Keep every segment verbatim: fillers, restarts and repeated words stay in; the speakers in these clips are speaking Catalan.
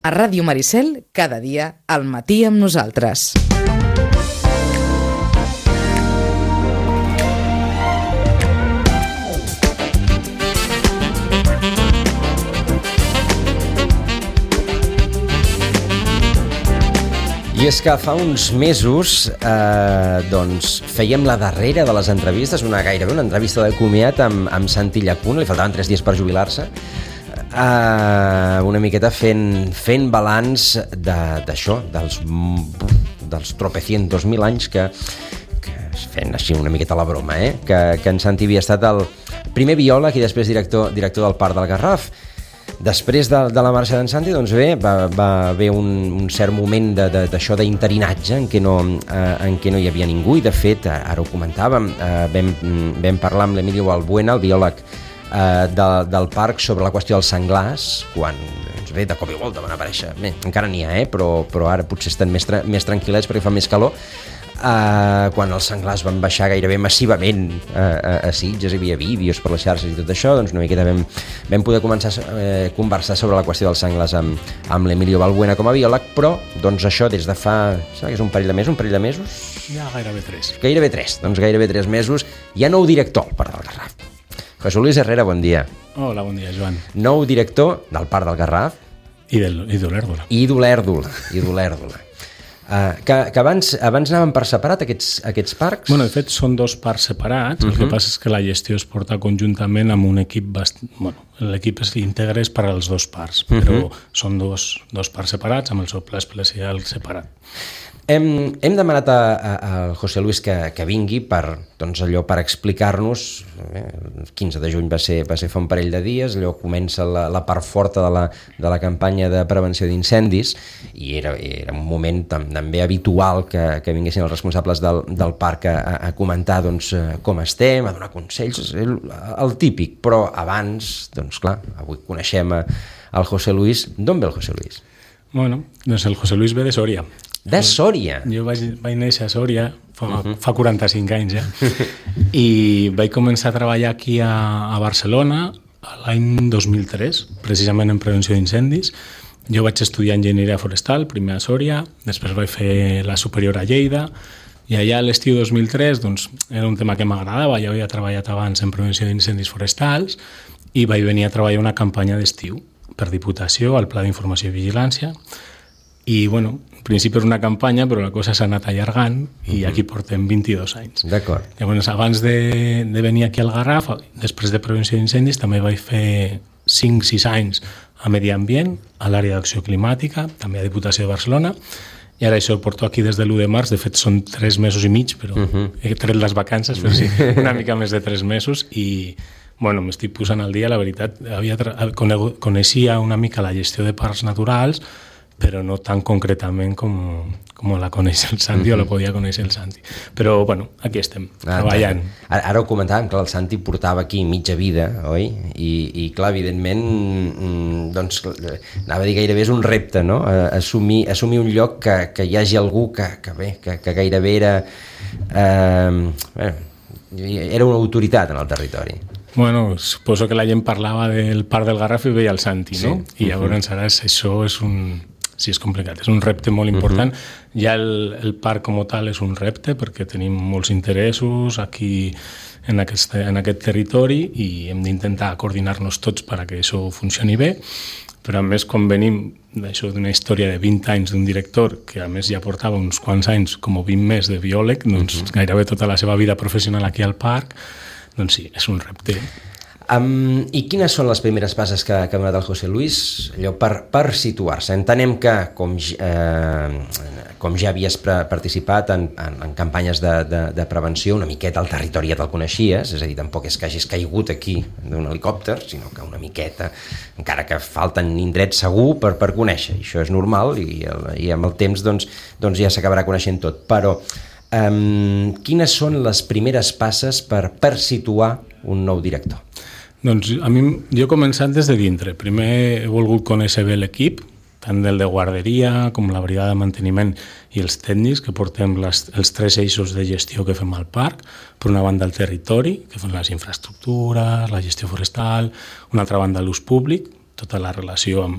A Ràdio Maricel, cada dia, al matí amb nosaltres. I és que fa uns mesos eh, doncs, fèiem la darrera de les entrevistes, una gairebé una entrevista de comiat amb, amb Santi Llacuna, li faltaven tres dies per jubilar-se, eh, una miqueta fent, fent balanç d'això, de, dels, dels tropecientos mil anys que, que fent així una miqueta la broma, eh? que, que en Santi havia estat el primer biòleg i després director, director del Parc del Garraf. Després de, de la marxa d'en Santi, doncs bé, va, va haver un, un cert moment d'això d'interinatge en, què no, eh, en què no hi havia ningú, i de fet, ara ho comentàvem, eh, vam, vam parlar amb l'Emilio Balbuena, el biòleg eh, de, del parc, sobre la qüestió dels senglars, quan, doncs bé, de cop i volta van aparèixer, bé, encara n'hi ha, eh, però, però ara potser estan més, tra més tranquil·lets perquè fa més calor. Uh, quan els senglars van baixar gairebé massivament uh, a, a Sitges, hi havia vídeos per les xarxes i tot això, doncs una miqueta vam, vam poder començar a uh, conversar sobre la qüestió dels senglars amb, amb l'Emilio Balbuena com a biòleg, però doncs això des de fa, sembla que és un parell de mesos, un parell de mesos? Ja gairebé tres. Gairebé tres, doncs gairebé tres mesos, hi ha nou director al Parc del Garraf. José Luis Herrera, bon dia. Hola, bon dia, Joan. Nou director del Parc del Garraf. I d'Olèrdola. I d'Olèrdola, i d'Olèrdola. Uh, que, que abans, abans anaven per separat aquests, aquests parcs? Bueno, de fet, són dos parcs separats. Uh-huh. El que passa és que la gestió es porta conjuntament amb un equip bast... bueno, l'equip íntegre és per als dos parcs, uh-huh. però són dos, dos parcs separats amb el seu pla especial separat. Hem, hem demanat a, a, al José Luis que, que vingui per, doncs allò, per explicar-nos, eh, el quinze de juny va ser, va ser fa un parell de dies, allò comença la, la part forta de la, de la campanya de prevenció d'incendis, i era, era un moment també habitual que, que vinguessin els responsables del, del parc a, a comentar doncs, com estem, a donar consells, el, el típic, però abans, doncs clar, avui coneixem a, el José Luis. D'on ve el José Luis? Bueno, doncs el José Luis ve de Sòria. De Sòria? Jo vaig, vaig néixer a Sòria fa, uh-huh. fa quaranta-cinc anys ja, i vaig començar a treballar aquí a, a Barcelona l'any dos mil tres, precisament en prevenció d'incendis. Jo vaig estudiar enginyeria forestal, primer a Sòria, després vaig fer la superior a Lleida, i allà a l'estiu dos mil tres doncs, era un tema que m'agradava, ja havia treballat abans en prevenció d'incendis forestals, i vaig venir a treballar una campanya d'estiu per Diputació, al Pla d'Informació i Vigilància. I, bueno, en principi és una campanya, però la cosa s'ha anat allargant i uh-huh. aquí portem vint-i-dos anys. D'acord. Llavors, abans de, de venir aquí al Garraf, després de prevenció d'incendis, també vaig fer cinc sis anys a Medi Ambient, a l'àrea d'acció climàtica, també a Diputació de Barcelona, i ara això ho porto aquí des de l'u de març, de fet són tres mesos i mig, però uh-huh. he tret les vacances, però sí, una mica més de tres mesos, i bueno, m'estic posant al dia, la veritat, havia coneixia una mica la gestió de parcs naturals, però no tan concretament com, com la coneix el Santi mm-hmm. o la podia conèixer el Santi. Però, bueno, aquí estem, ah, treballant. Ara, ara ho comentàvem, que el Santi portava aquí mitja vida, oi? I, i clar, evidentment, doncs, anava a dir gairebé és un repte, no? Assumir, assumir un lloc que, que hi hagi algú que, que bé, que, que gairebé era, eh, bueno, era una autoritat en el territori. Bueno, suposo que la gent parlava del Parc del Garraf i veia el Santi, no? Sí. I llavors ara això és un... Sí, és complicat, és un repte molt important. Uh-huh. Ja el, el parc com a tal és un repte perquè tenim molts interessos aquí en aquest, en aquest territori i hem d'intentar coordinar-nos tots perquè això funcioni bé, però a més quan venim d'això d'una història de vint anys d'un director que a més ja portava uns quants anys com a vint més de biòleg, doncs uh-huh. gairebé tota la seva vida professional aquí al parc, doncs sí, és un repte. Um, I quines són les primeres passes que, que ha donat el José Luis allò per, per situar-se? Entenem que, com, eh, com ja havies pre participat en, en, en campanyes de, de, de prevenció, una miqueta al territori ja te'l coneixies, és a dir, tampoc és que hagis caigut aquí d'un helicòpter, sinó que una miqueta, encara que falten indrets segur per, per conèixer, i això és normal, i, i amb el temps doncs, doncs ja s'acabarà coneixent tot. Però um, quines són les primeres passes per, per situar un nou director? Doncs a mi, jo he començat des de dintre. Primer he volgut conèixer bé l'equip, tant del de guarderia com la brigada de manteniment i els tècnics, que portem les, els tres eixos de gestió que fem al parc. Per una banda el territori, que fem les infraestructures, la gestió forestal, una altra banda l'ús públic, tota la relació amb,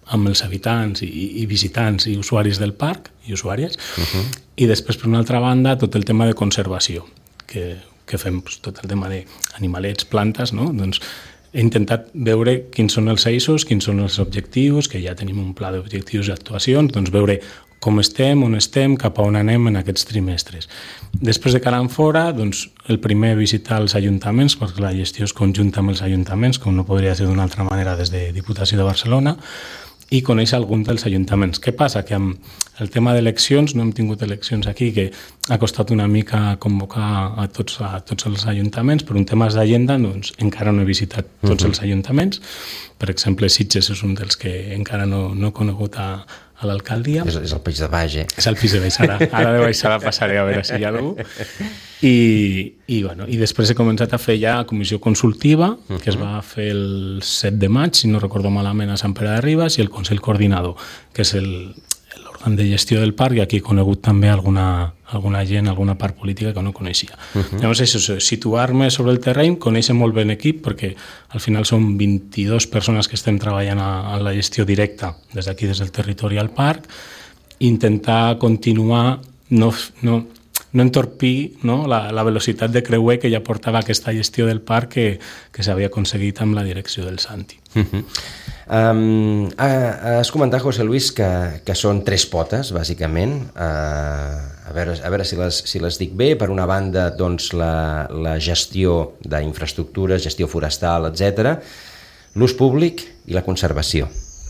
amb els habitants i, i visitants i usuaris del parc i usuàries, uh-huh. i després, per una altra banda, tot el tema de conservació, que, que fem doncs, tot el tema d'animalets, plantes, no? Doncs he intentat veure quins són els eixos, quins són els objectius, que ja tenim un pla d'objectius i actuacions, doncs veure com estem, on estem, cap a on anem en aquests trimestres. Després de cara en fora, doncs, el primer visitar els ajuntaments, perquè la gestió és conjunta amb els ajuntaments, com no podria ser d'una altra manera des de Diputació de Barcelona, i conèixer algun dels ajuntaments. Què passa? Que amb el tema d'eleccions, no hem tingut eleccions aquí, que ha costat una mica convocar a tots, a tots els ajuntaments, per un tema d'agenda doncs, encara no he visitat tots uh-huh. els ajuntaments. Per exemple, Sitges és un dels que encara no, no he conegut a, a l'alcaldia. És, és el peix de baix, eh? És el peix de baix, ara, ara de baix ara passaré a veure si hi ha algú. I, i, bueno, i després he començat a fer ja comissió consultiva, uh-huh. que es va fer el set de maig, si no recordo malament, a Sant Pere de Ribes, i el Consell Coordinador, que és el, l'òrgan de gestió del parc, i aquí he conegut també alguna, alguna gent, alguna part política que no coneixia. Uh-huh. Llavors, això, situar-me sobre el terreny, conèixer molt bé l'equip, perquè al final són vint-i-dues persones que estem treballant a, a la gestió directa, des d'aquí, des del territori al parc, intentar continuar, no... no no entorpir, no, la, la velocitat de creuer que ja portava aquesta gestió del parc que, que s'havia aconseguit amb la direcció del Santi. Uh-huh. um, has comentat, José Luis, que, que són tres potes, bàsicament. Uh, a veure, a veure si, les, si les dic bé. Per una banda, doncs, la, la gestió d'infraestructures, gestió forestal, etcètera, l'ús públic i la conservació.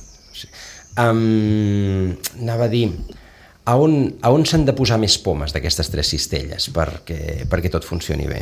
Um, anava a dir... A on, a on s'han de posar més pomes d'aquestes tres cistelles perquè, perquè tot funcioni bé?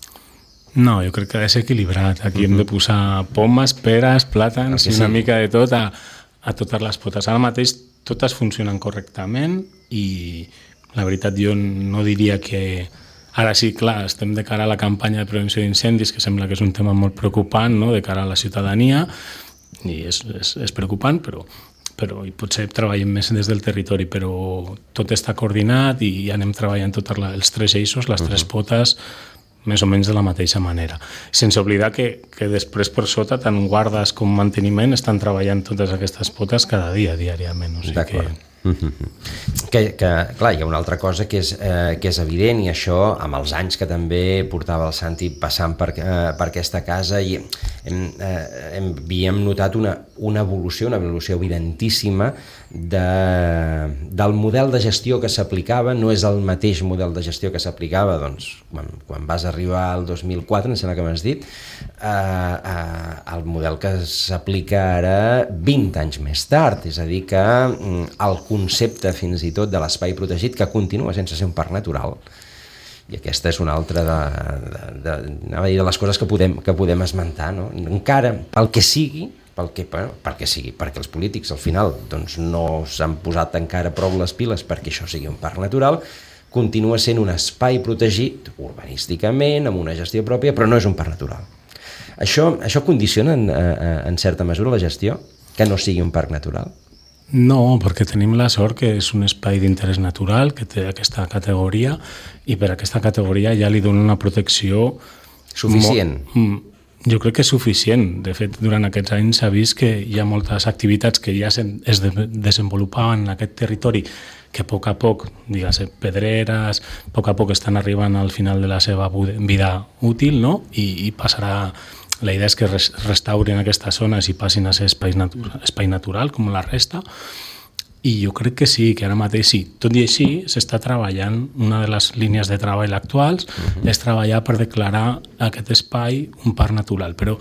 No, jo crec que ha de ser equilibrat. Aquí uh-huh. hem de posar pomes, peres, plàtans i una sí. mica de tot a, a totes les potes. Ara mateix totes funcionen correctament i la veritat jo no diria que... Ara sí, clar, estem de cara a la campanya de prevenció d'incendis, que sembla que és un tema molt preocupant, no?, de cara a la ciutadania, i és, és, és preocupant, però... però i potser treballem més des del territori, però tot està coordinat i anem treballant tots els tres eixos, les tres potes, més o menys de la mateixa manera. Sense oblidar que, que després per sota, tant guardes com manteniment, estan treballant totes aquestes potes cada dia, diàriament. O sigui D'acord. Que... Que, que, clar, hi ha una altra cosa que és, eh, que és evident, i això amb els anys que també portava el Santi passant per, eh, per aquesta casa, i hem, eh, hem, havíem notat una, una evolució, una evolució evidentíssima de, del model de gestió que s'aplicava. No és el mateix model de gestió que s'aplicava doncs, quan, quan vas arribar al dos mil quatre, em sembla que m'has dit, eh, eh, el model que s'aplica ara vint anys més tard, és a dir que el concepte fins i tot de l'espai protegit, que continua sense ser un parc natural, i aquesta és una altra de, de, de, de, de les coses que podem, que podem esmentar, no? Encara, pel que sigui, pel que, bueno, pel que sigui, perquè els polítics al final doncs, no s'han posat encara prou les piles perquè això sigui un parc natural, continua sent un espai protegit urbanísticament, amb una gestió pròpia, però no és un parc natural. Això, això condiciona en, en certa mesura la gestió, que no sigui un parc natural? No, perquè tenim la sort que és un espai d'interès natural, que té aquesta categoria, i per aquesta categoria ja li dona una protecció... Suficient? Molt, jo crec que és suficient. De fet, durant aquests anys s'ha vist que hi ha moltes activitats que ja es desenvolupaven en aquest territori, que a poc a poc, digues, pedreres, a poc a poc estan arribant al final de la seva vida útil, no? I, i passarà... La idea és que restaurin aquestes zones i passin a ser espai, natu espai natural, com la resta, i jo crec que sí, que ara mateix sí. Tot i així, s'està treballant, una de les línies de treball actuals uh-huh. és treballar per declarar aquest espai un parc natural, però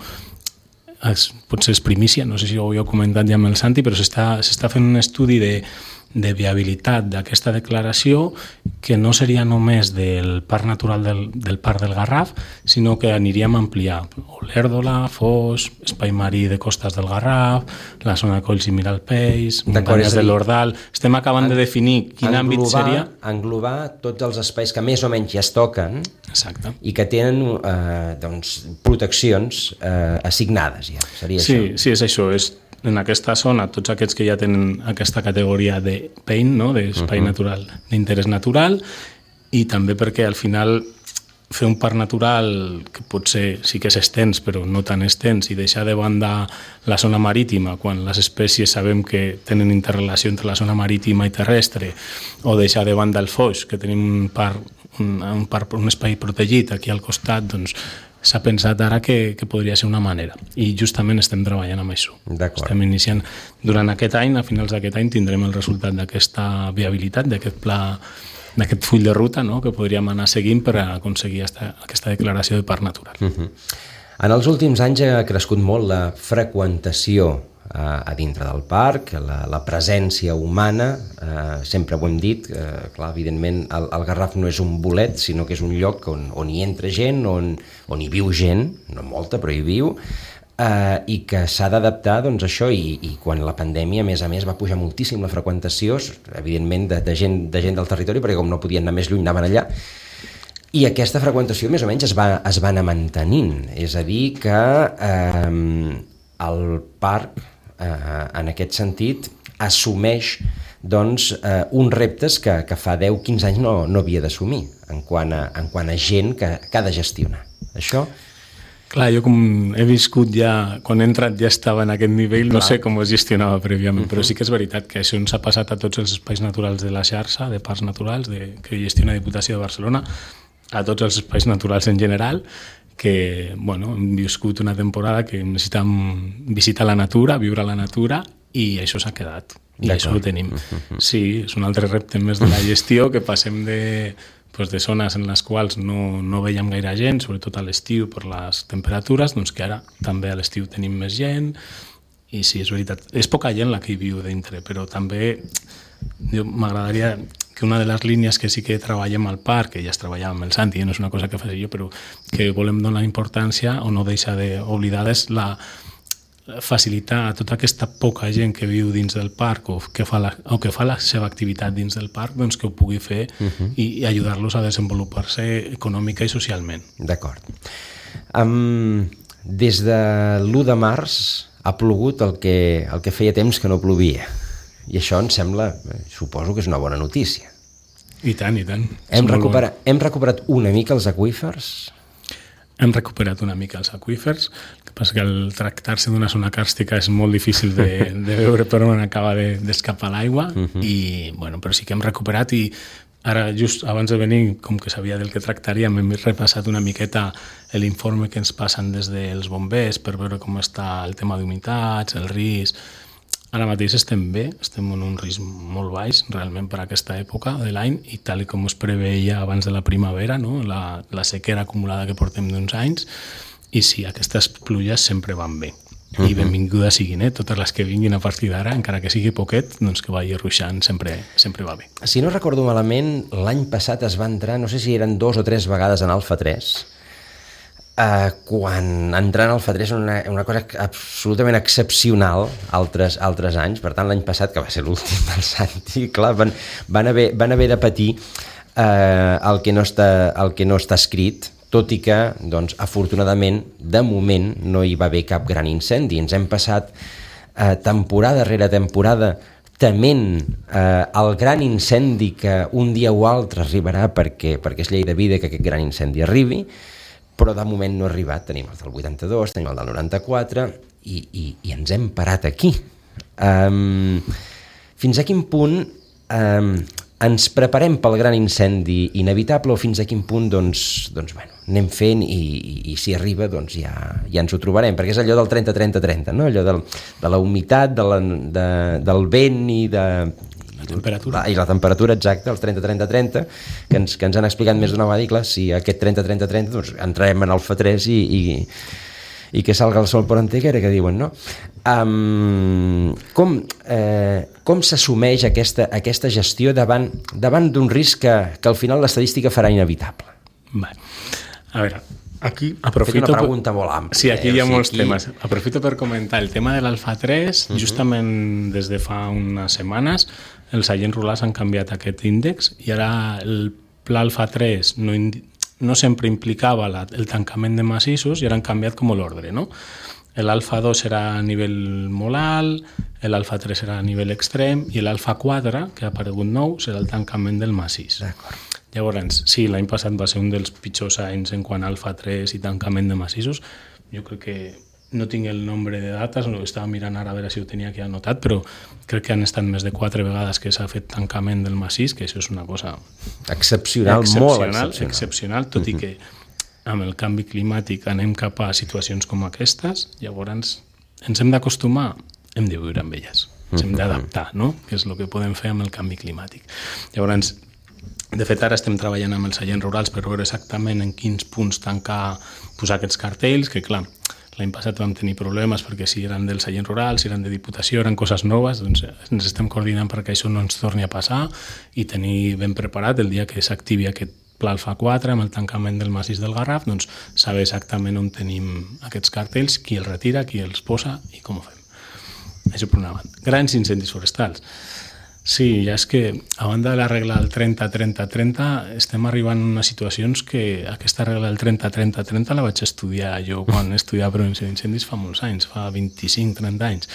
es, potser és primícia, no sé si ho heu comentat ja amb el Santi, però s'està fent un estudi de, de viabilitat d'aquesta declaració, que no seria només del Parc Natural del, del Parc del Garraf, sinó que aniríem a ampliar Olèrdola, Foix, Espai Marí de Costes del Garraf, la zona de Colls i Miralpeix, Muntanyes de l'Ordal. Estem acabant en, de definir quin englobar, àmbit seria... Englobar tots els espais que més o menys ja es toquen. Exacte. I que tenen eh, doncs, proteccions eh, assignades, ja. Seria sí, això? Sí, és això, és en aquesta zona, tots aquests que ja tenen aquesta categoria de P E I N, no? D'espai uh-huh. natural, d'interès natural, i també perquè al final fer un parc natural que potser sí que és extens, però no tan extens, i deixar de banda la zona marítima, quan les espècies sabem que tenen interrelació entre la zona marítima i terrestre, o deixar de banda el foix, que tenim un parc, un, un, parc, un espai protegit aquí al costat, doncs s'ha pensat ara que, que podria ser una manera. I justament estem treballant amb això. Estem iniciant. Durant aquest any, a finals d'aquest any, tindrem el resultat d'aquesta viabilitat, d'aquest pla, d'aquest full de ruta, no?, que podríem anar seguint per aconseguir esta, aquesta declaració de parc natural. Uh-huh. En els últims anys ha crescut molt la freqüentació a, a dintre del parc, la, la presència humana, eh, sempre ho hem dit, eh, clar, evidentment el, el Garraf no és un bolet, sinó que és un lloc on, on hi entra gent, on, on hi viu gent, no molta, però hi viu, Uh, i que s'ha d'adaptar, doncs, això, i, i quan la pandèmia, a més a més, va pujar moltíssim la freqüentació, evidentment, de, de, gent, de gent del territori, perquè com no podien anar més lluny, anaven allà, i aquesta freqüentació més o menys es va, es va anar mantenint, és a dir, que eh, el parc, eh, en aquest sentit, assumeix doncs, eh, uns reptes que, que fa deu a quinze anys no, no havia d'assumir, en quant a, en quant a gent que, que ha de gestionar. Això... Clar, jo com he viscut ja, quan he entrat ja estava en aquest nivell, Clar. No sé com es gestionava prèviament, uh-huh. però sí que és veritat que això ens ha passat a tots els espais naturals de la xarxa, de parcs naturals, de, que gestiona Diputació de Barcelona, a tots els espais naturals en general, que bueno, hem viscut una temporada que necessitem visitar la natura, viure a la natura, i això s'ha quedat, i això ho tenim. Uh-huh. Sí, és un altre repte més de la gestió, que passem de... Pues de zones en les quals no, no veiem gaire gent, sobretot a l'estiu per les temperatures, doncs que ara també a l'estiu tenim més gent, i sí, és veritat, és poca gent la que hi viu dintre, però també m'agradaria que una de les línies que sí que treballem al parc, que ja es treballava amb el Santi, no és una cosa que faig jo, però que volem donar importància o no deixar d'oblidar és la facilitar a tota aquesta poca gent que viu dins del parc o que fa la, o que fa la seva activitat dins del parc, doncs que ho pugui fer uh-huh. i, i ajudar-los a desenvolupar-se econòmica i socialment. D'acord. Um, des de l'u de març ha plogut el que, el que feia temps que no plovia, i això em sembla, suposo que és una bona notícia. I tant, i tant. Hem recuperat, hem recuperat una mica els aqüífers? Hem recuperat una mica els aqüífers, el que passa que al tractar-se d'una zona càrstica és molt difícil de, de veure per on acaba de, d'escapar l'aigua, uh-huh. i, bueno, però sí que hem recuperat, i ara just abans de venir, com que sabia del que tractaríem, hem repassat una miqueta l'informe que ens passen des dels bombers per veure com està el tema d'humitats, el risc. Ara mateix estem bé, estem en un risc molt baix realment per a aquesta època de l'any, i tal com es preveia abans de la primavera, no? la, la sequera acumulada que portem d'uns anys, i sí, aquestes pluges sempre van bé. Uh-huh. I benvingudes siguin, eh? Totes les que vinguin a partir d'ara, encara que sigui poquet, doncs que vagi ruixant, sempre, sempre va bé. Si no recordo malament, l'any passat es va entrar, no sé si eren dos o tres vegades en Alfa tres, Uh, quan entrant al Alfa tres és una, una cosa absolutament excepcional altres, altres anys, per tant l'any passat, que va ser l'últim del Santi, clar, van, van, haver, van haver de patir uh, el, que no està, el que no està escrit, tot i que, doncs, afortunadament, de moment no hi va haver cap gran incendi. Ens hem passat uh, temporada rere temporada tement eh, el gran incendi que un dia o altre arribarà, perquè, perquè és llei de vida que aquest gran incendi arribi, però de moment no ha arribat. Tenim el del vuitanta-dos, tenim el del noranta-quatre, i, i, i ens hem parat aquí. Um, fins a quin punt um, ens preparem pel gran incendi inevitable, o fins a quin punt doncs, doncs, bueno, anem fent i, i, i si arriba doncs ja, ja ens ho trobarem, perquè és allò del trenta trenta trenta, no? Allò del, de la humitat, de la, de, del vent i de... La temperatura. La, I la temperatura exacta, els trenta trenta trenta, que ens, que ens han explicat més d'una vegada, i clar, si aquest trenta trenta trenta, doncs entrarem en Alfa tres i, i, i que salga el sol per Antequera, que diuen, no? Um, com eh, com s'assumeix aquesta, aquesta gestió davant, davant d'un risc que, que al final l'estadística farà inevitable? Bé, a veure, aquí aprofito... Fet una pregunta per... molt àmplia. Sí, aquí hi ha o sigui, molts aquí... temes. Aprofito per comentar el tema de l'Alfa tres. Uh-huh. Justament des de fa unes setmanes els agents rurals han canviat aquest índex, i ara el pla Alfa tres no, indi... no sempre implicava la, el tancament de massissos, i ara han canviat com l'ordre, no? L'Alfa dos serà a nivell molt alt, l'Alfa tres serà a nivell extrem, i l'Alfa quatre, que ha aparegut nou, serà el tancament del massís. D'acord. Llavors, sí, l'any passat va ser un dels pitjors anys en quant a alfa tres i tancament de massissos. Jo crec que no tinc el nombre de dates, no estava mirant ara a veure si ho tenia aquí anotat, però crec que han estat més de quatre vegades que s'ha fet tancament del massís, que això és una cosa excepcional, excepcional molt excepcional. excepcional, tot mm-hmm. i que amb el canvi climàtic anem cap a situacions com aquestes, llavors ens hem d'acostumar, hem de viure amb elles, ens hem d'adaptar, no? Que és el que podem fer amb el canvi climàtic. Llavors, de fet, ara estem treballant amb els seients rurals per veure exactament en quins punts tancar, posar aquests cartells, que clar, l'any passat vam tenir problemes perquè si eren del seient rural, si eren de Diputació, eren coses noves, doncs ens estem coordinant perquè això no ens torni a passar i tenir ben preparat el dia que s'activi aquest pla alfa quatre amb el tancament del massís del Garraf, doncs saber exactament on tenim aquests cartells, qui els retira, qui els posa i com ho fem. Això per una banda. Grans incendis forestals. Sí, ja és que a banda de la regla del trenta trenta trenta estem arribant a unes situacions que aquesta regla del trenta trenta trenta la vaig estudiar jo quan estudiava prevenció d'incendis fa molts anys, fa vint-i-cinc trenta anys.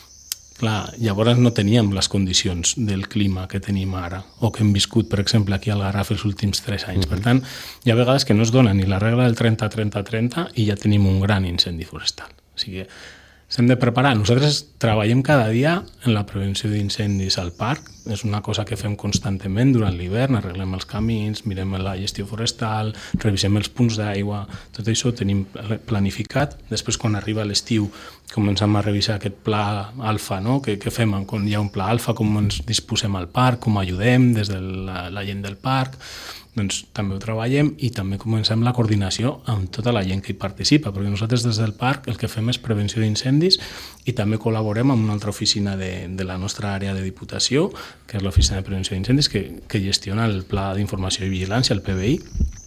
Clar, llavors no teníem les condicions del clima que tenim ara o que hem viscut, per exemple, aquí al Garraf els últims tres anys. Per tant, hi ha vegades que no es dona ni la regla del trenta trenta trenta i ja tenim un gran incendi forestal. O sigui, s'hem de preparar. Nosaltres treballem cada dia en la prevenció d'incendis al parc. És una cosa que fem constantment durant l'hivern, arreglem els camins, mirem la gestió forestal, revisem els punts d'aigua, tot això ho tenim planificat. Després, quan arriba l'estiu, comencem a revisar aquest pla alfa, no? que, que fem quan hi ha un pla alfa, com ens disposem al parc, com ajudem des de la, la gent del parc. Doncs també ho treballem i també comencem la coordinació amb tota la gent que hi participa, perquè nosaltres des del parc el que fem és prevenció d'incendis i també col·laborem amb una altra oficina de, de la nostra àrea de Diputació, que és l'Oficina de Prevenció d'Incendis, que, que gestiona el Pla d'Informació i Vigilància, el P B I,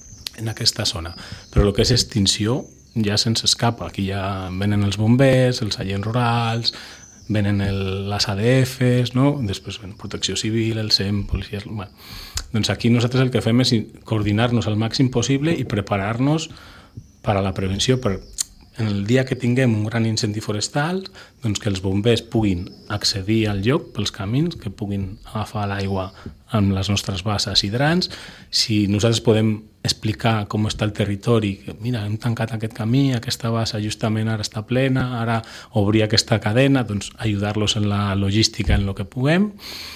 en aquesta zona. Però el que és extinció ja se'ns escapa. Aquí ja venen els bombers, els agents rurals, venen el, les A D Fs, no? Després ven Protecció Civil, el S E M, policies... Bueno, doncs aquí nosaltres el que fem és coordinar-nos al màxim possible i preparar-nos per a la prevenció, per en el dia que tinguem un gran incendi forestal, doncs que els bombers puguin accedir al lloc pels camins, que puguin agafar l'aigua amb les nostres basses hidrants. Si nosaltres podem explicar com està el territori, que mira, hem tancat aquest camí, aquesta bassa justament ara està plena, ara obrir aquesta cadena, doncs ajudar-los en la logística en el que puguem.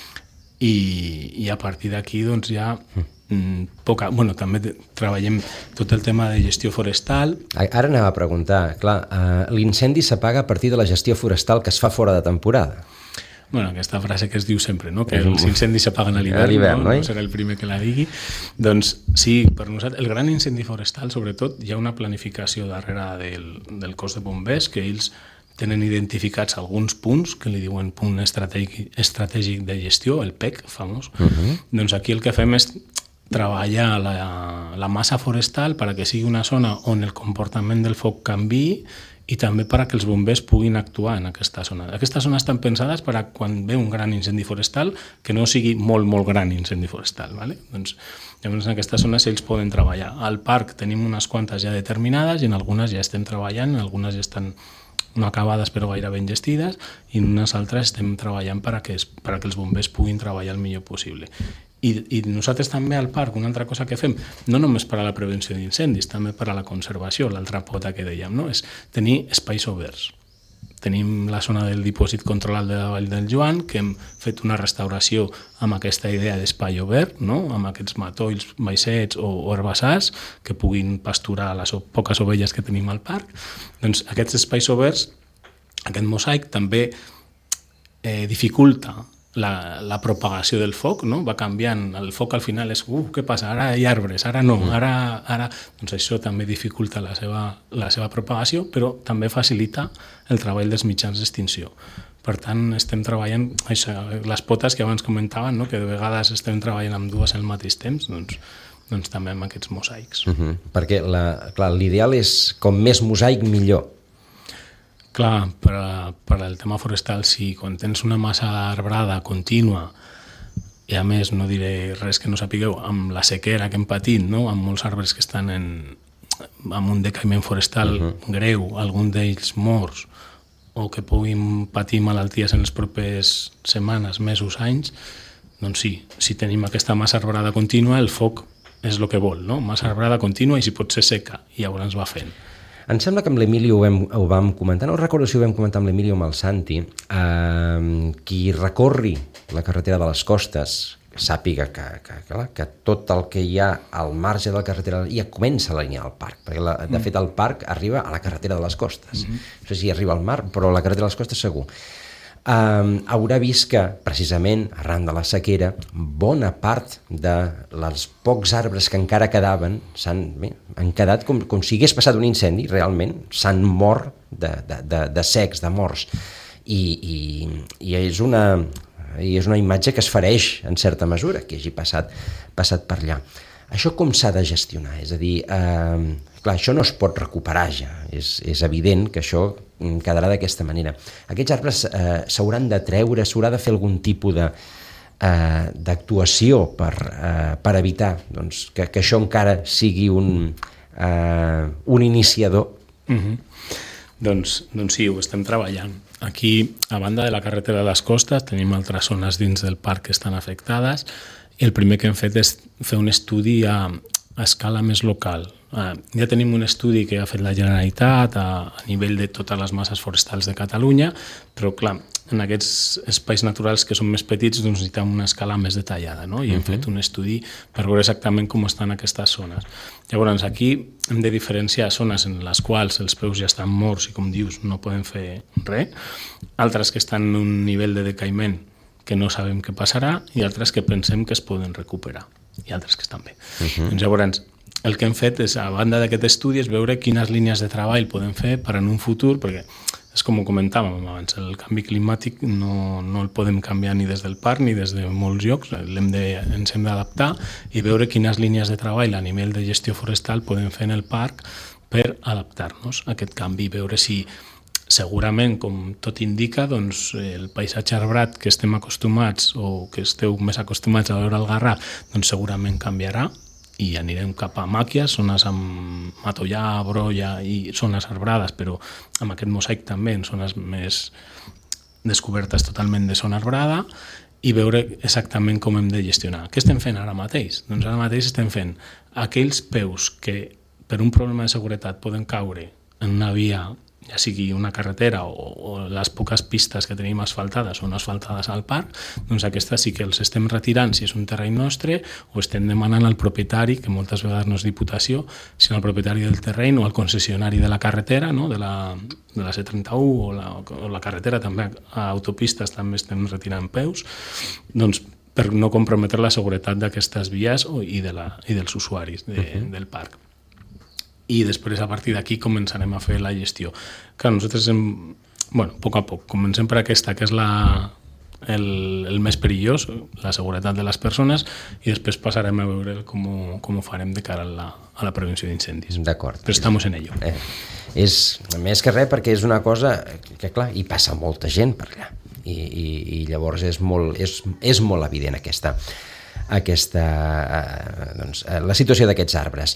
I, i a partir d'aquí doncs ja mm, poca, bueno, també treballem tot el tema de gestió forestal. Ara anava a preguntar, clar, uh, l'incendi s'apaga a partir de la gestió forestal que es fa fora de temporada. Bueno, aquesta frase que es diu sempre, no? Que els incendis s'apaguen a l'hivern, no? No serà el primer que la digui. Doncs sí, per nosaltres, el gran incendi forestal, sobretot, hi ha una planificació darrere del, del cos de bombers, que ells tenen identificats alguns punts que li diuen punt estratègic, estratègic de gestió, el P E C famós. Uh-huh. Doncs aquí el que fem és treballar la, la massa forestal perquè sigui una zona on el comportament del foc canviï i també perquè els bombers puguin actuar en aquesta zona. Aquestes zones estan pensades per a quan ve un gran incendi forestal que no sigui molt, molt gran incendi forestal. ¿Vale? Doncs, llavors en aquestes zones ells poden treballar. Al parc tenim unes quantes ja determinades i en algunes ja estem treballant, en algunes ja estan no acabades però gaire ben gestides i en unes altres estem treballant per a que, es, per a que els bombers puguin treballar el millor possible. I, I nosaltres també al parc, una altra cosa que fem, no només per a la prevenció d'incendis, també per a la conservació, l'altra pota que dèiem, no? És tenir espais oberts. Tenim la zona del dipòsit controlat de la Vall del Joan, que hem fet una restauració amb aquesta idea d'espai obert, no? Amb aquests matolls, maissets o, o herbassars que puguin pasturar les poques ovelles que tenim al parc. Doncs aquests espais oberts, aquest mosaic també eh, dificulta la, la propagació del foc, no? Va canviant, el foc al final és uh, què passa? Ara hi ha arbres, ara no, ara, ara... Doncs això també dificulta la seva, la seva propagació, però també facilita el treball dels mitjans d'extinció. Per tant, estem treballant això, les potes que abans comentaven, no? Que de vegades estem treballant amb dues al mateix temps, doncs, doncs també amb aquests mosaics. Uh-huh. Perquè la, clar, l'ideal és com més mosaic millor. Clar, per, a, per al tema forestal, si quan tens una massa arbrada contínua, i a més no diré res que no sapigueu, amb la sequera que hem patit, no? Amb molts arbres que estan en, amb un decaïment forestal uh-huh. greu, algun d'ells morts, o que puguin patir malalties en les properes setmanes, mesos, anys, doncs sí, si tenim aquesta massa arbrada contínua, el foc és el que vol, no? Massa arbrada contínua i si pot ser seca, i llavors va fent. Em sembla que amb l'Emili ho, vam, ho vam comentar, no recordo si ho vam comentar amb l'Emili o amb el Santi, eh, qui recorri la carretera de les Costes, sàpiga que, que, que, que tot el que hi ha al marge de la carretera ja comença a la línia del parc, perquè la, de fet el parc arriba a la carretera de les Costes. Mm-hmm. No sé si arriba al mar, però la carretera de les Costes segur. Um, haurà vist que, precisament, arran de la sequera, bona part dels pocs arbres que encara quedaven s'han, bé, han quedat com, com si hagués passat un incendi, realment, s'han mort de, de, de, de secs, de morts. I, i, i és una... i és una imatge que es fereix en certa mesura que hagi passat, passat per allà. Això com s'ha de gestionar? És a dir, eh, clar, això no es pot recuperar ja, és, és evident que això quedarà d'aquesta manera. Aquests arbres eh, s'hauran de treure, s'haurà de fer algun tipus de, eh, d'actuació per, eh, per evitar doncs, que, que això encara sigui un, eh, un iniciador. Mm-hmm. Doncs, doncs sí, ho estem treballant. Aquí, a banda de la carretera de les Costes, tenim altres zones dins del parc que estan afectades i el primer que hem fet és fer un estudi a, a escala més local. Eh, ja tenim un estudi que ha fet la Generalitat a, a nivell de totes les masses forestals de Catalunya, però clar, en aquests espais naturals que són més petits doncs necessitem una escala més detallada, no? I hem uh-huh. fet un estudi per veure exactament com estan aquestes zones. Llavors aquí hem de diferenciar zones en les quals els peus ja estan morts i com dius no poden fer res, altres que estan en un nivell de decaïment que no sabem què passarà i altres que pensem que es poden recuperar i altres que estan bé. Uh-huh. Doncs llavors el que hem fet és, a banda d'aquest estudi, és veure quines línies de treball podem fer per en un futur, perquè és com ho comentàvem abans, el canvi climàtic no, no el podem canviar ni des del parc ni des de molts llocs, l'hem de, ens hem d'adaptar i veure quines línies de treball a nivell de gestió forestal podem fer en el parc per adaptar-nos a aquest canvi i veure si segurament, com tot indica, doncs, el paisatge arbrat que estem acostumats o que esteu més acostumats a veure al Garraf, doncs segurament canviarà i anirem cap a màquies, zones amb matollar, brolla i zones arbrades, però amb aquest mosaic també en zones més descobertes totalment de zona arbrada i veure exactament com hem de gestionar. Què estem fent ara mateix? Doncs ara mateix estem fent aquells peus que per un problema de seguretat poden caure en una via, ja sigui una carretera o, o les poques pistes que tenim asfaltades o no asfaltades al parc, doncs aquestes sí que els estem retirant si és un terreny nostre o estem demanant al propietari, que moltes vegades no és Diputació, sinó al propietari del terreny o al concessionari de la carretera, no? de, la, de la C trenta-u o la, o la carretera, també a autopistes també estem retirant peus, doncs per no comprometre la seguretat d'aquestes vies o, i, de la, i dels usuaris de, uh-huh. del parc. I després a partir d'aquí començarem a fer la gestió. Clar, nosaltres hem, bueno, a poc a poc, comencem per aquesta que és la, el, el més perillós, la seguretat de les persones, i després passarem a veure com ho, com ho farem de cara a la, a la prevenció d'incendis. D'acord. Però estamos en ello. Eh, és més que res perquè és una cosa que, clar, hi passa molta gent per allà i, i, i llavors és molt, és, és molt evident aquesta, aquesta eh, doncs, eh, la situació d'aquests arbres.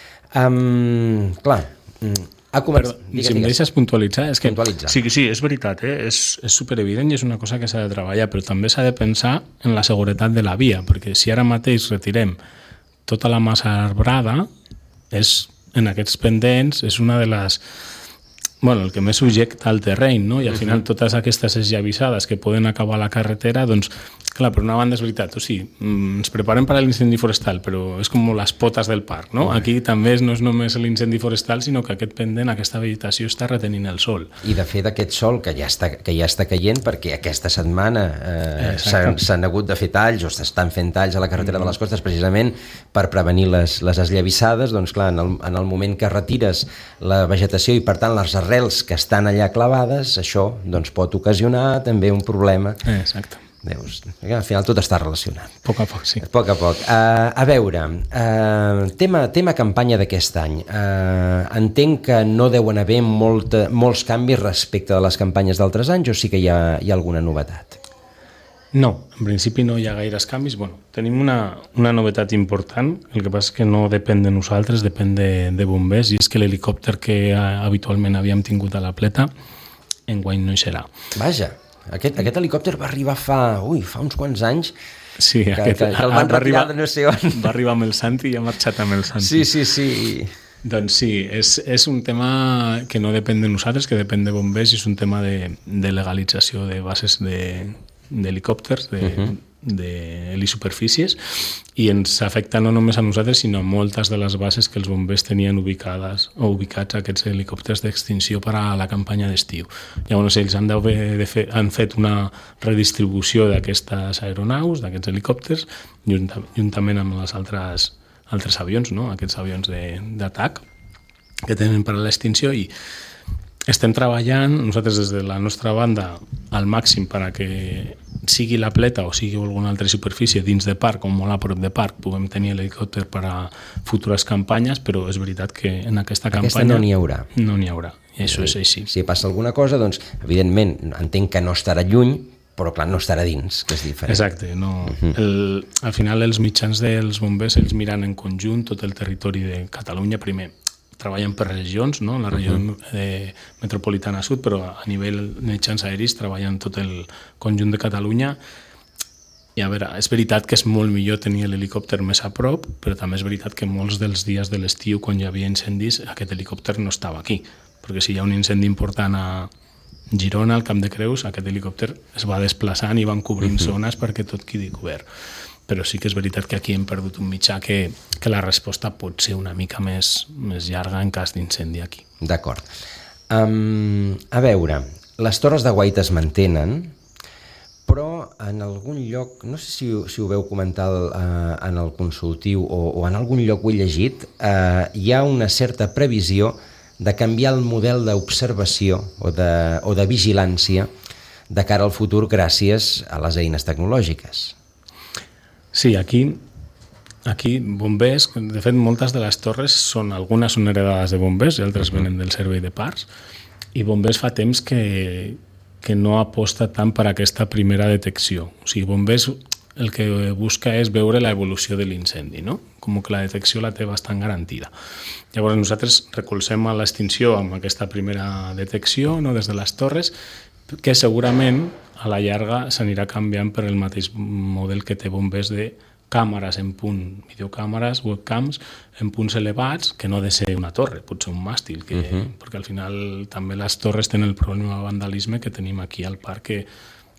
Um, clar, ha començat... Però, si em deixes puntualitzar, és que puntualitzar. Sí, sí, és veritat, eh? és, és superevident i és una cosa que s'ha de treballar, però també s'ha de pensar en la seguretat de la via, perquè si ara mateix retirem tota la massa arbrada, és, en aquests pendents és una de les... Bueno, el que més subjecta al terreny, no? I al final uh-huh. totes aquestes esllavissades que poden acabar a la carretera, doncs, clar, per una banda és veritat, o sigui, ens preparem per a l'incendi forestal, però és com les potes del parc, no? Uh-huh. Aquí també no és només l'incendi forestal, sinó que aquest pendent, aquesta vegetació està retenint el sol. I de fet aquest sol que ja està, que ja està caient, perquè aquesta setmana eh, s'han, s'han hagut de fer talls o s'estan fent talls a la carretera uh-huh. de les Costes precisament per prevenir les, les esllavissades, doncs clar, en el, en el moment que retires la vegetació i per tant les arrels que estan allà clavades, això doncs, pot ocasionar també un problema. Exacte. Veus, al final tot està relacionat. A poc a poc, sí. A poc a poc. Uh, a veure, uh, tema, tema campanya d'aquest any. Uh, entenc que no deuen haver molta, molts canvis respecte de les campanyes d'altres anys, o sí que hi ha, hi ha alguna novetat? No, en principi no hi ha gaires canvis. Bueno, tenim una, una novetat important, el que passa és que no depèn de nosaltres, depèn de, de bombers, i és que l'helicòpter que habitualment havíem tingut a la Pleta enguany no hi serà. Vaja, aquest, aquest helicòpter va arribar fa, ui, fa uns quants anys Sí, que, aquest, que, que el van va retirar arribar, de no sé on. Va arribar amb el Santi i ha marxat amb el Santi. Sí, sí, sí. Doncs sí, és, és un tema que no depèn de nosaltres, que depèn de bombers, i és un tema de, de legalització de bases d'helicòpters, de, de, uh-huh. d'helisuperfícies, i ens afecta no només a nosaltres, sinó a moltes de les bases que els bombers tenien ubicades o ubicats aquests helicòpters d'extinció per a la campanya d'estiu. Llavors ells han, de fer, han fet una redistribució d'aquestes aeronaus, d'aquests helicòpters, juntament amb les altres altres avions, no? Aquests avions d'atac que tenen per a l'extinció, i estem treballant nosaltres des de la nostra banda al màxim per a que sigui la Pleta o sigui alguna altra superfície dins de parc o molt a prop de parc puguem tenir l'helicòpter per a futures campanyes, però és veritat que en aquesta, aquesta campanya no n'hi haurà. No n'hi haurà, i això és així. Si passa alguna cosa, doncs evidentment entenc que no estarà lluny, però clar, no estarà dins, que és diferent. Exacte. No. Uh-huh. el, al final els mitjans dels bombers ells miren en conjunt tot el territori de Catalunya. Primer treballen per regions, no? La regió uh-huh. eh, metropolitana sud, però a nivell de mitjans aeris treballen tot el conjunt de Catalunya. I a veure, és veritat que és molt millor tenir l'helicòpter més a prop, però també és veritat que molts dels dies de l'estiu, quan hi havia incendis, aquest helicòpter no estava aquí, perquè si hi ha un incendi important a Girona, al Camp de Creus, aquest helicòpter es va desplaçant i van cobrint uh-huh. zones perquè tot quedi cobert. Però sí que és veritat que aquí hem perdut un mitjà que, que la resposta pot ser una mica més, més llarga en cas d'incendi aquí. D'acord. Um, a veure, les torres de guaita es mantenen, però en algun lloc, no sé si, si ho veu comentar uh, en el consultiu o, o en algun lloc ho he llegit, uh, hi ha una certa previsió de canviar el model d'observació o de, o de vigilància de cara al futur gràcies a les eines tecnològiques. Sí, aquí, aquí bombers, de fet moltes de les torres són, algunes són heredades de bombers i altres uh-huh. venen del servei de parcs, i bombers fa temps que, que no aposta tant per aquesta primera detecció. O sigui, bombers el que busca és veure l'evolució de l'incendi, no? Com que la detecció la té bastant garantida. Llavors nosaltres recolzem a l'extinció amb aquesta primera detecció, no? Des de les torres, que segurament a la llarga s'anirà canviant per el mateix model que té bombers de càmeres en punt, videocàmeres, webcams en punts elevats, que no ha de ser una torre, pot ser un màstil, que, uh-huh. perquè al final també les torres tenen el problema de vandalisme que tenim aquí al parc, que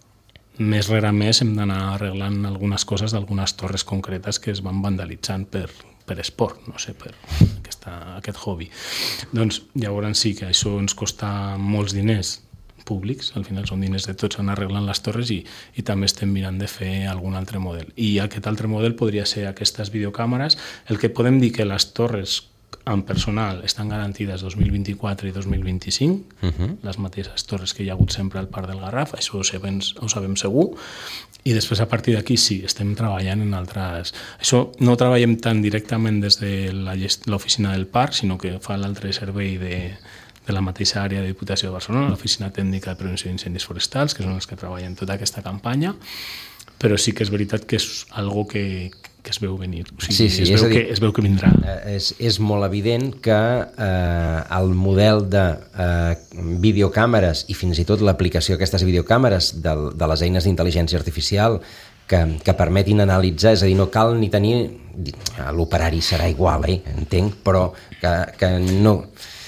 més rere més hem d'anar arreglant algunes coses d'algunes torres concretes que es van vandalitzant per, per esport, no sé, per aquesta, aquest hobby. Doncs llavors sí que això ens costa molts diners públics, al final són diners de tots, anar arreglant les torres, i, i també estem mirant de fer algun altre model. I aquest altre model podria ser aquestes videocàmeres. El que podem dir que les torres en personal estan garantides dos mil vint-i-quatre i dos mil vint-i-cinc, uh-huh. les mateixes torres que hi ha hagut sempre al Parc del Garraf, això ho sabem, ho sabem segur, i després a partir d'aquí sí, estem treballant en altres... Això no ho treballem tant directament des de l'oficina del parc, sinó que fa l'altre servei de, de la mateixa àrea de Diputació de Barcelona, l'Oficina Tècnica de Prevenció d'Incendis Forestals, que són els que treballen tota aquesta campanya, però sí que és veritat que és algo que, que es veu venir, o sigui, sí, sí, es, veu dir, que, es veu que vindrà. És, és molt evident que eh, el model de eh, videocàmeres i fins i tot l'aplicació d'aquestes videocàmeres de, de les eines d'intel·ligència artificial que, que permetin analitzar, és a dir, no cal ni tenir... L'operari serà igual, eh, entenc, però que, que no...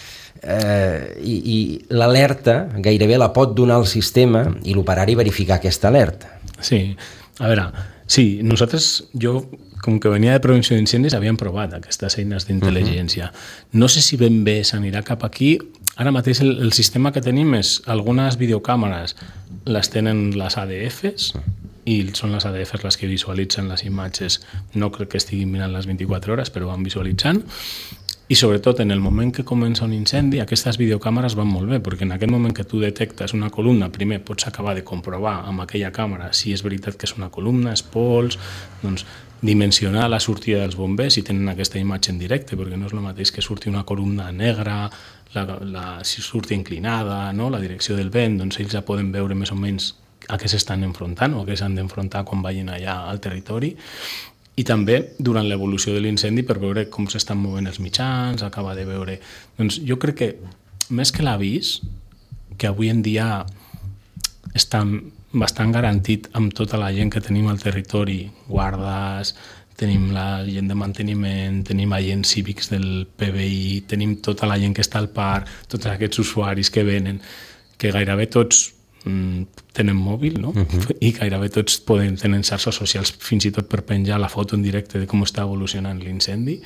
Eh, i, i l'alerta gairebé la pot donar el sistema i l'operari verificar aquesta alerta. Sí, a veure, sí, nosaltres, jo, com que venia de prevenció d'incendis, havíem provat aquestes eines d'intel·ligència. Uh-huh. No sé si ben bé s'anirà cap aquí. Ara mateix el, el sistema que tenim és algunes videocàmeres les tenen les A D Fs, i són les A D Fs les que visualitzen les imatges. No crec que estiguin mirant les vint-i-quatre hores, però van visualitzant. I sobretot en el moment que comença un incendi, aquestes videocàmeres van molt bé, perquè en aquest moment que tu detectes una columna, primer pots acabar de comprovar amb aquella càmera si és veritat que és una columna, és pols, doncs dimensionar la sortida dels bombers si tenen aquesta imatge en directe, perquè no és el mateix que surti una columna negra, la, la, si surti inclinada, no? La direcció del vent, doncs ells ja poden veure més o menys a què s'estan enfrontant o a què s'han d'enfrontar quan vagin allà al territori. I també durant l'evolució de l'incendi per veure com s'estan movent els mitjans, acabar de veure... Doncs jo crec que més que l'avís, que avui en dia està bastant garantit amb tota la gent que tenim al territori, guardes, tenim la gent de manteniment, tenim agents cívics del P B I, tenim tota la gent que està al parc, tots aquests usuaris que venen, que gairebé tots mm, tenen mòbil, no? Uh-huh. I gairebé tots poden tenir xarxes socials fins i tot per penjar la foto en directe de com està evolucionant l'incendi,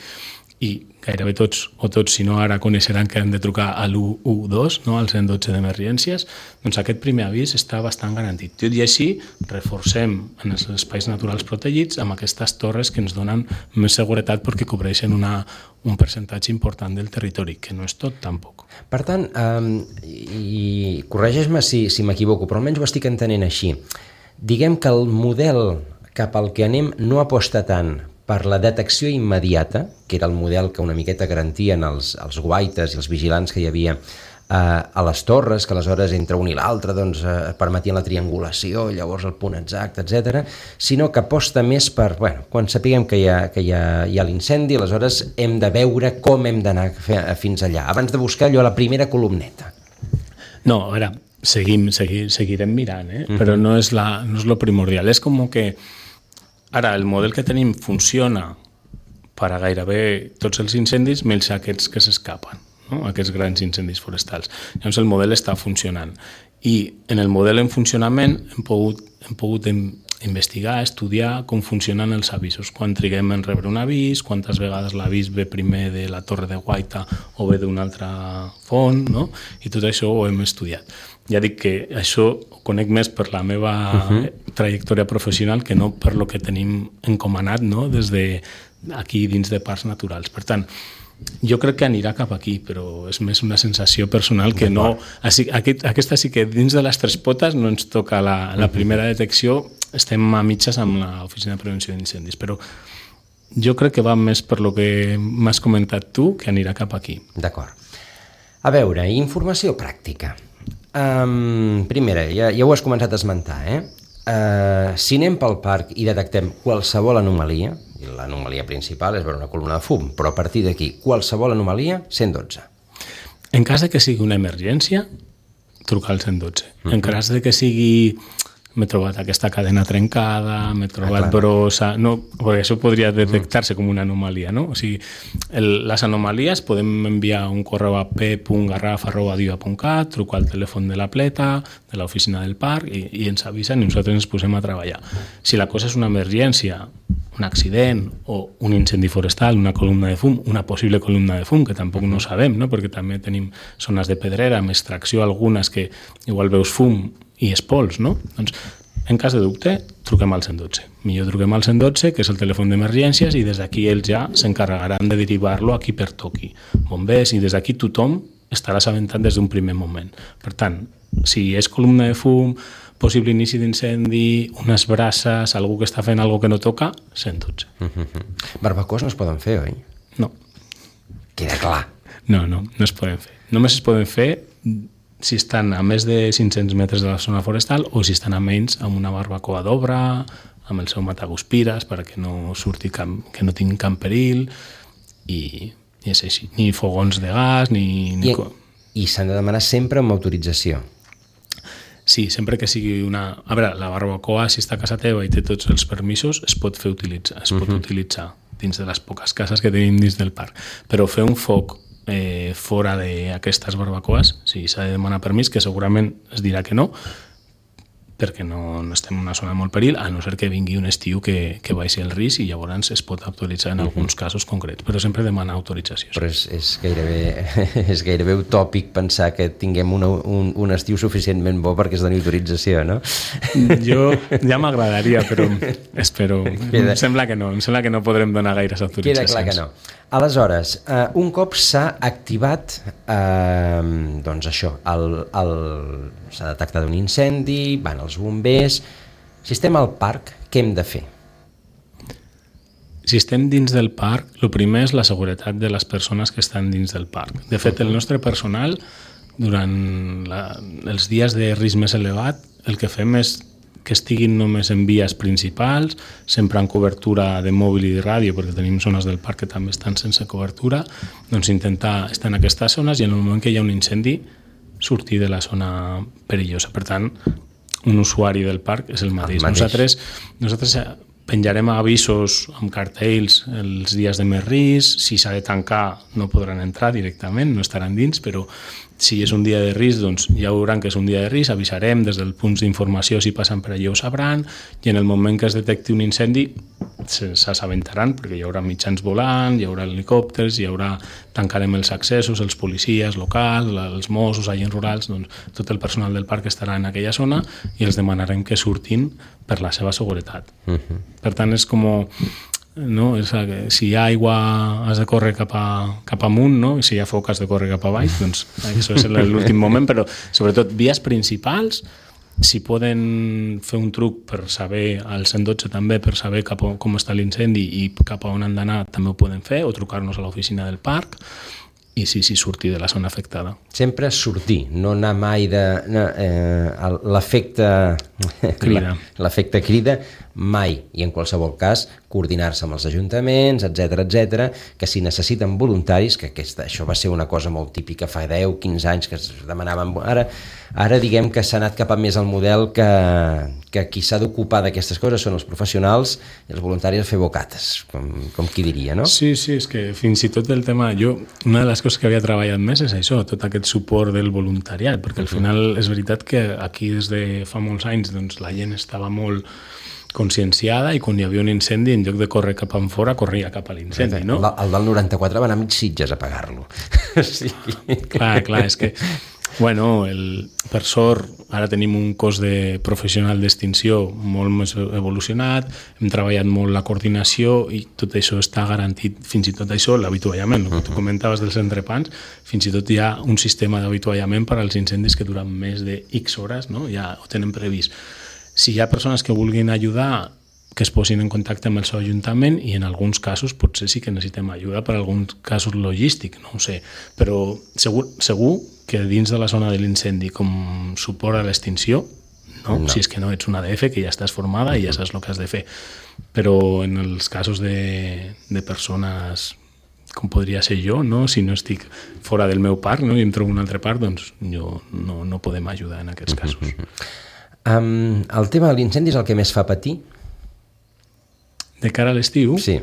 i gairebé tots, o tots, si no ara coneixeran que han de trucar a l'u u dos, no? Al cent dotze d'emergències, doncs aquest primer avís està bastant garantit. Tot i així, reforcem en els espais naturals protegits amb aquestes torres que ens donen més seguretat perquè cobreixen una, un percentatge important del territori, que no és tot tampoc. Per tant, eh, i corregeix-me si, si m'equivoco, però almenys ho estic entenent així. Diguem que el model cap al que anem no aposta tant per la detecció immediata, que era el model que una miqueta garantien els, els guaites i els vigilants que hi havia eh, a les torres, que aleshores entre un i l'altre doncs, eh, permetien la triangulació, llavors el punt exacte, etcètera, sinó que aposta més per, bueno, quan sapiguem que hi ha, que hi ha, hi ha l'incendi, aleshores hem de veure com hem d'anar fins allà, abans de buscar allò a la primera columneta. No, a veure, seguim, seguim, seguirem mirant, eh? Uh-huh. Però no és, la, no és lo primordial, és com que ara, el model que tenim funciona per a gairebé tots els incendis, menys aquests que s'escapen, no? Aquests grans incendis forestals. Llavors el model està funcionant. I en el model en funcionament hem pogut, hem pogut investigar, estudiar com funcionen els avisos. Quan triguem en rebre un avís, quantes vegades l'avís ve primer de la torre de guaita o ve d'una altra font, no? I tot això ho hem estudiat. Ja dic que això ho conec més per la meva uh-huh. trajectòria professional que no per lo que tenim encomanat, no? Des de aquí dins de parcs naturals. Per tant, jo crec que anirà cap aquí, però és més una sensació personal que no... Aquest, aquesta sí que dins de les tres potes no ens toca la, la primera detecció, estem a mitges amb l'Oficina de Prevenció d'Incendis, però jo crec que va més per lo que m'has comentat tu, que anirà cap aquí. D'acord. A veure, informació pràctica. Um, primera, ja, ja ho has començat a esmentar, eh? Uh, si anem pel parc i detectem qualsevol anomalia, i l'anomalia principal és veure una columna de fum, però a partir d'aquí, qualsevol anomalia, cent dotze. En cas de que sigui una emergència, trucar al cent dotze. Uh-huh. En cas de que sigui... M'he trobat aquesta cadena trencada, m'he trobat ah, brossa... No, perquè això podria detectar-se com una anomalia, no? O sigui, el, les anomalies podem enviar un correu a p punt garraf arroba diva punt cat, trucar al telèfon de la pleta, de l'oficina del parc, i, i ens avisen i nosaltres ens posem a treballar. Si la cosa és una emergència, un accident o un incendi forestal, una columna de fum, una possible columna de fum, que tampoc no sabem, no? Perquè també tenim zones de pedrera, amb extracció algunes que igual veus fum i és pols, no? Doncs, en cas de dubte, truquem al cent dotze. Millor truquem al cent dotze, que és el telèfon d'emergències, i des d'aquí ells ja s'encarregaran de derivar-lo a qui pertoqui. Bombers, i des d'aquí tothom estarà assabentat des d'un primer moment. Per tant, si és columna de fum, possible inici d'incendi, unes braces, algú que està fent alguna que no toca, cent dotze. Mm-hmm. Barbacoes no es poden fer, oi? No. Queda clar. No, no, no es poden fer. Només es poden fer si estan a més de cinc-cents metres de la zona forestal o si estan a menys amb una barbacoa d'obra, amb el seu mataguspires perquè no surti cap, que no tingui cap perill i, i és així. Ni fogons de gas, ni... ni... I, i s'han de demanar sempre amb autorització. Sí, sempre que sigui una... A veure, la barbacoa, si està a casa teva i té tots els permisos, es pot fer utilitzar, es pot uh-huh. utilitzar dins de les poques cases que tenim dins del parc. Però fer un foc Eh, fora d'aquestes barbacoes, sí, s'ha de demanar permís, que segurament es dirà que no, perquè no, no estem en una zona de molt perill, a no ser que vingui un estiu que, que baixi el risc i llavors es pot autoritzar en uh-huh. alguns casos concrets, però sempre demana autorització. Però és, és, gairebé, és gairebé utòpic pensar que tinguem una, un, un estiu suficientment bo perquè es doni autorització, no? Jo ja m'agradaria, però espero. Queda... Em sembla que no, em sembla que no podrem donar gaires autoritzacions. Queda clar que no. Aleshores, eh, un cop s'ha activat eh, doncs això, el, el, s'ha detectat un incendi, van els bombers, si estem al parc, què hem de fer? Si estem dins del parc, el primer és la seguretat de les persones que estan dins del parc. De fet, el nostre personal, durant la, els dies de risc més elevat, el que fem és que estiguin només en vies principals, sempre en cobertura de mòbil i de ràdio, perquè tenim zones del parc que també estan sense cobertura, doncs intentar estar en aquestes zones i en el moment que hi ha un incendi sortir de la zona perillosa. Per tant, un usuari del parc és el mateix. El mateix. Nosaltres, nosaltres penjarem avisos amb cartells els dies de més risc, si s'ha de tancar no podran entrar directament, no estaran dins, però si és un dia de risc, doncs ja veuran que és un dia de risc, avisarem des del punt d'informació, si passen per allà ho sabran, i en el moment que es detecti un incendi s'assabentaran, perquè hi haurà mitjans volant, hi haurà helicòpters, hi haurà, tancarem els accessos, els policies locals, els Mossos, agents rurals, doncs tot el personal del parc estarà en aquella zona i els demanarem que surtin per la seva seguretat. Uh-huh. Per tant, és com... No? És, si hi ha aigua has de córrer cap, a, cap amunt, no? I si hi ha foc has de córrer cap a baix, doncs això és l'últim moment, però sobretot vies principals, si poden fer un truc per saber, al cent dotze també, per saber cap a, com està l'incendi i cap a on han d'anar, també ho poden fer, o trucar-nos a l'oficina del parc, i sí, sí, sortir de la zona afectada. Sempre sortir, no anar mai de... No, eh, l'efecte... Crida. L'efecte crida, mai, i en qualsevol cas coordinar-se amb els ajuntaments, etcètera, etcètera, que si necessiten voluntaris, que aquesta, això va ser una cosa molt típica fa deu, quinze anys que es demanaven... Ara, ara diguem que s'ha anat cap a més al model que, que qui s'ha d'ocupar d'aquestes coses són els professionals i els voluntaris a fer bocates, com, com qui diria, no? Sí, sí, és que fins i tot el tema... Jo, una de les coses que havia treballat més és això, tot aquest suport del voluntariat, perquè al final és veritat que aquí des de fa molts anys doncs, la gent estava molt conscienciada i quan hi havia un incendi, en lloc de córrer cap enfora, corria cap a l'incendi, no? El, el del noranta-quatre va anar a mig Sitges a pagar-lo. Sí. Clar, clar, és que, bueno, el, per sort, ara tenim un cos de professional d'extinció molt més evolucionat, hem treballat molt la coordinació i tot això està garantit, fins i tot això, l'avituallament, el que tu comentaves dels entrepans, fins i tot hi ha un sistema d'avituallament per als incendis que duren més de X hores, no? Ja ho tenen previst. Si hi ha persones que vulguin ajudar, que es posin en contacte amb el seu ajuntament i en alguns casos potser sí que necessitem ajuda per alguns casos logístics, no ho sé, però segur, segur que dins de la zona de l'incendi com suport a l'extinció, no? No. Si és que no ets una A D F que ja estàs formada i ja saps el que has de fer, però en els casos de, de persones com podria ser jo, no? Si no estic fora del meu parc, no? I em trobo un altre parc, doncs jo no, no podem ajudar en aquests casos. Uh-huh. Um, el tema de l'incendi és el que més fa patir? De cara a l'estiu? Sí.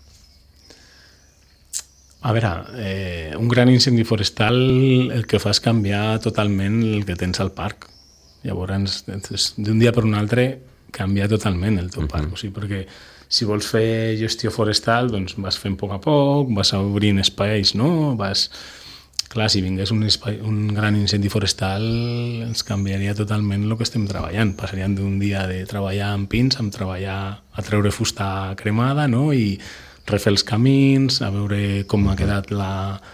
A veure, eh, un gran incendi forestal el que fa és canviar totalment el que tens al parc. Llavors, d'un dia per un altre, canvia totalment el teu parc. Uh-huh. O sigui, perquè si vols fer gestió forestal, doncs vas fent a poc a poc, vas obrint espais, no? Vas... Clar, si vingués un, espai, un gran incendi forestal ens canviaria totalment el que estem treballant. Passaríem d'un dia de treballar amb pins a treballar a treure fusta cremada, no? I refer els camins, a veure com ha quedat la,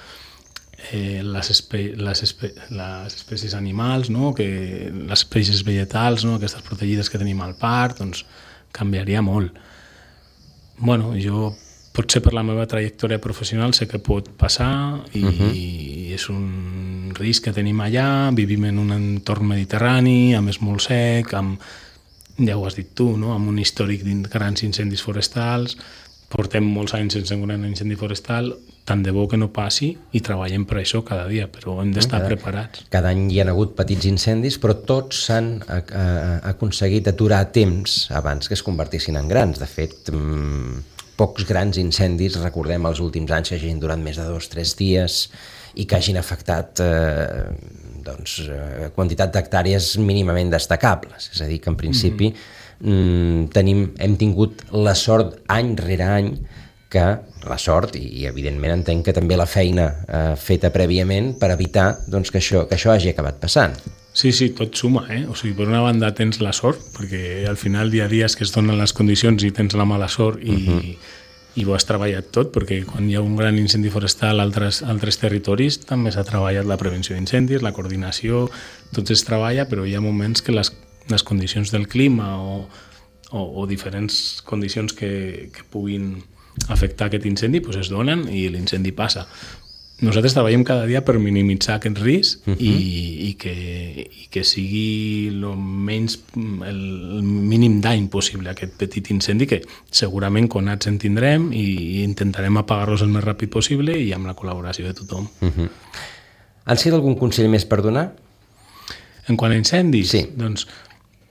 eh, les, espe, les, espe, les espècies animals, no? Que, les espècies vegetals, no? Aquestes protegides que tenim al parc, doncs canviaria molt. Bueno, jo... Potser per la meva trajectòria professional sé que pot passar i, uh-huh. i és un risc que tenim allà, vivim en un entorn mediterrani, a més molt sec, amb, ja ho has dit tu, no? Amb un històric de grans incendis forestals, portem molts anys sense un gran incendi forestal, tant de bo que no passi i treballem per això cada dia, però hem d'estar cada, preparats. Cada any hi ha hagut petits incendis, però tots s'han a, a, aconseguit aturar a temps abans que es convertissin en grans. De fet, mmm, pocs grans incendis, recordem els últims anys que hagin durat més de dos o tres dies i que hagin afectat eh, doncs, eh, quantitat d'hectàrees mínimament destacables. És a dir, que en principi mm-hmm. tenim, hem tingut la sort any rere any que la sort, i, i evidentment entenc que també la feina eh, feta prèviament per evitar doncs, que, això, que això hagi acabat passant. Sí, sí, tot suma, eh? O sigui, per una banda tens la sort, perquè al final dia a dia és que es donen les condicions i tens la mala sort i, uh-huh. i ho has treballat tot, perquè quan hi ha un gran incendi forestal a altres, altres territoris també s'ha treballat la prevenció d'incendis, la coordinació, tot es treballa, però hi ha moments que les, les condicions del clima o, o, o diferents condicions que, que puguin afectar aquest incendi pues es donen i l'incendi passa. Nosaltres treballem cada dia per minimitzar aquest risc uh-huh. i, i, que, i que sigui el, menys, el mínim dany possible aquest petit incendi, que segurament conats en tindrem i, i intentarem apagar-los el més ràpid possible i amb la col·laboració de tothom. Uh-huh. Ens queda algun consell més per donar? En quant a incendis? Sí. Doncs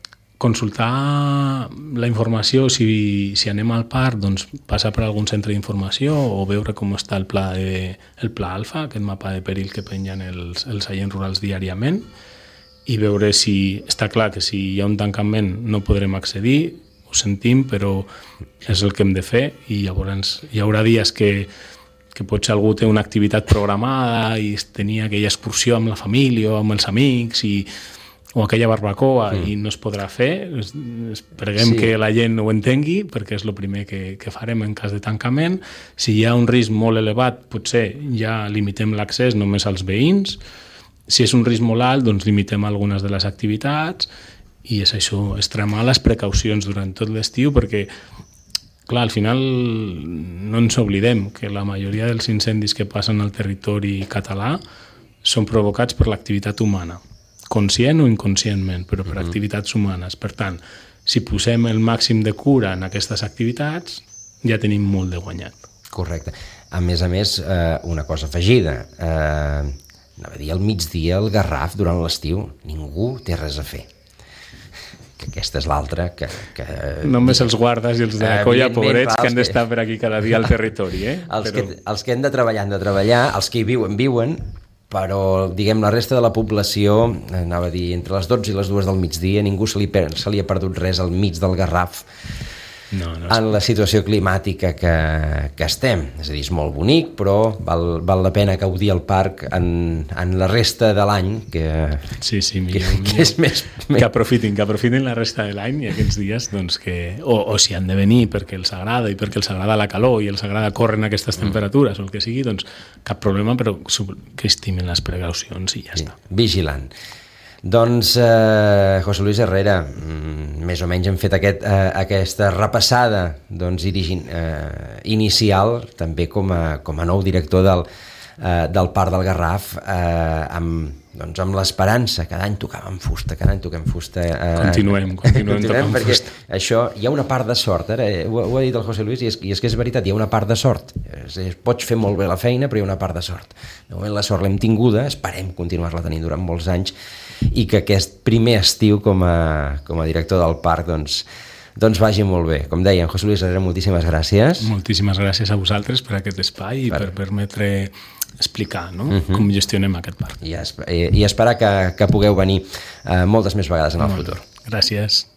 consultar la informació, si, si anem al parc, doncs passar per algun centre d'informació o veure com està el pla, de, el pla alfa, aquest mapa de perill que pengen els, els agents rurals diàriament, i veure si està clar que si hi ha un tancament no podrem accedir, ho sentim, però és el que hem de fer, i llavors hi haurà dies que que potser algú té una activitat programada i tenia aquella excursió amb la família o amb els amics i, o aquella barbacoa mm. i no es podrà fer. Esperem sí. que la gent ho entengui, perquè és el primer que, que farem en cas de tancament. Si hi ha un risc molt elevat, potser ja limitem l'accés només als veïns. Si és un risc molt alt, doncs limitem algunes de les activitats, i és això, extremar les precaucions durant tot l'estiu, perquè clar, al final no ens oblidem que la majoria dels incendis que passen al territori català són provocats per l'activitat humana, conscient o inconscientment, però per mm-hmm. activitats humanes. Per tant, si posem el màxim de cura en aquestes activitats, ja tenim molt de guanyat. Correcte. A més a més, eh, una cosa afegida, eh, anava a dir, al migdia el Garraf durant l'estiu, ningú té res a fer. Que aquesta és l'altra que, que... Només els guardes i els de la colla, pobrets, que han d'estar per aquí cada dia al territori, eh? Els, però... que, els que han de treballar han de treballar, els que hi viuen, viuen, però, diguem, la resta de la població, anava a dir, entre les dotze i les dues del migdia, ningú se li, se li ha perdut res al mig del Garraf, no, no en la situació climàtica que, que estem. És a dir, és molt bonic, però val, val la pena gaudir al parc en, en la resta de l'any, que, sí, sí, millor, que, millor. que és més... Que aprofitin, que aprofitin la resta de l'any i aquests dies, doncs, que, o, o si han de venir perquè els agrada i perquè els agrada la calor i els agrada córrer en aquestes temperatures o el que sigui, doncs cap problema, però que estimin les precaucions i ja sí, està. Vigilant. Doncs, eh, José Luis Herrera, més o menys hem fet aquest, eh, aquesta repassada doncs, eh, inicial, també com a, com a nou director del, eh, del Parc del Garraf, eh, amb, doncs, amb l'esperança, cada any tocàvem fusta, cada any toquem fusta. Eh, continuem, continuem, continuem tocant perquè fusta. Això, hi ha una part de sort, ara, ho, ho ha dit el José Luis, i és, i és que és veritat, hi ha una part de sort. És, és, pots fer molt bé la feina, però hi ha una part de sort. De moment la sort l'hem tinguda, esperem continuar-la tenint durant molts anys, i que aquest primer estiu com a, com a director del parc doncs, doncs vagi molt bé. Com dèiem, José Luis Herrera, moltíssimes gràcies. Moltíssimes gràcies a vosaltres per aquest espai i per, per permetre explicar, no? uh-huh. com gestionem aquest parc. I, i esperar que, que pugueu venir uh, moltes més vegades en el molt futur. Gràcies.